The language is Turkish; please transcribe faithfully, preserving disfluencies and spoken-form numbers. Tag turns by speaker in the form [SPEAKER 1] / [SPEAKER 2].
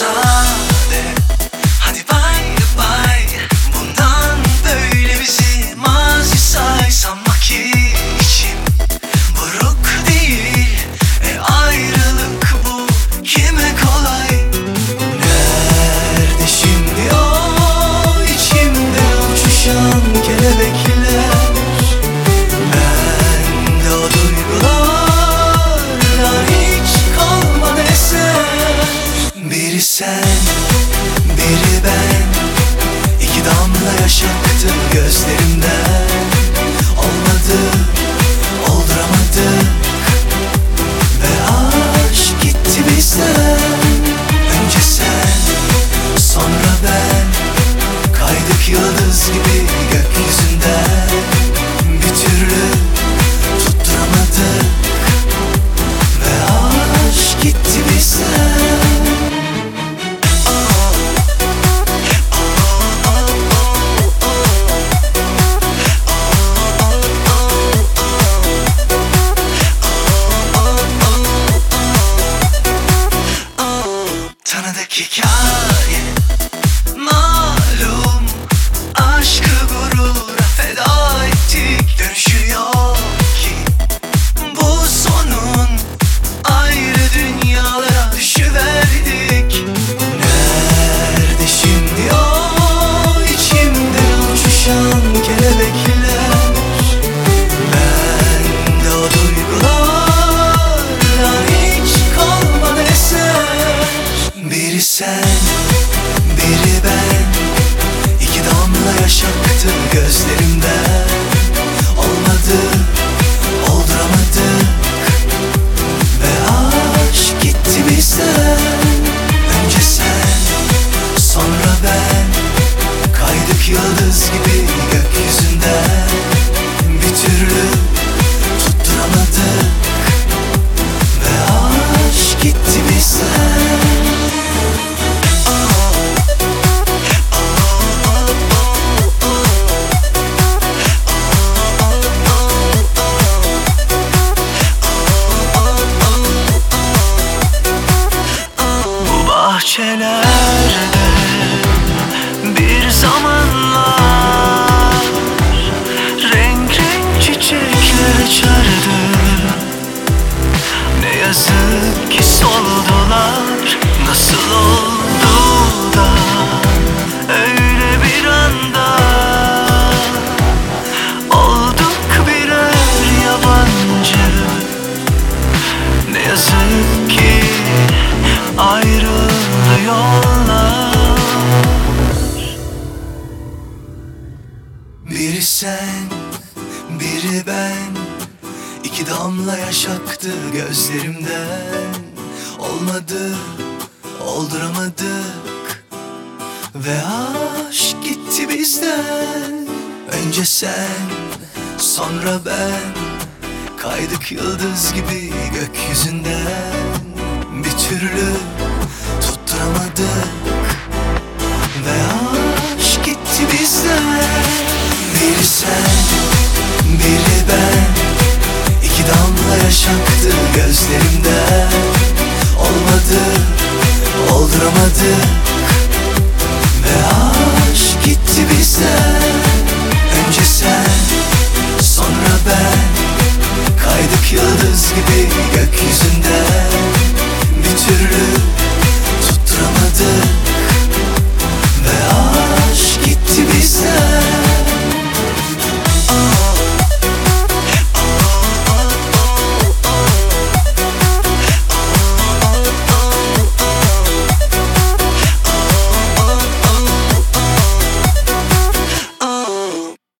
[SPEAKER 1] sade. Hadi bay bay. Bundan böyle bizi mazi say. Sanmak içim buruk değil. E ayrılık bu kime kolay. Nerede şimdi o içimde uçuşan kelebekler? Bende o duygulardan hiç kalmadı eser. Biri sen, biri ben. İki damla yaş aktı gözlerimden. Olmadı, olduramadık ve aşk gitti bizden. Önce sen, sonra ben. Kaydık yıldız gibi gökyüzünden. Bir türlü tutturamadık ve aşk gitti bizden. Tanıdık hikaye malum, aşkı gurura feda ettik. Dönüşü yok ki bu sonun, ayrı dünyalara düşüverdik. Nerede şimdi o içimde uçuşan kelebekler? Bende o duygulardan hiç kalmadı eser. Biri sen, biri ben. İki damla yaş aktı gözlerimden. Olmadı, olduramadık ve aşk gitti bizden. Önce sen, sonra ben. Kaydık yıldız gibi gökyüzünden. Bir türlü tutturamadık ve aşk gitti bizden. Bu bahçelerde bir zamanlar renk renk çiçekler açardı. Ne yazık ki soldular. Nasıl oldu da öyle bir anda olduk birer yabancı. Ne yazık ki ayrıldı yollar. Biri sen, biri ben. İki damla yaş aktı gözlerimden. Olmadı, olduramadık ve aşk gitti bizden. Önce sen, sonra ben. Kaydık yıldız gibi gökyüzünden. Bir türlü tutturamadık ve aşk gitti bizden. Biri sen, biri ben. İki damla yaş aktı gözlerimden. Olmadı, olduramadık ve aşk gitti bizden. Önce sen, sonra ben. Kaydık yıldız gibi gökyüzünden.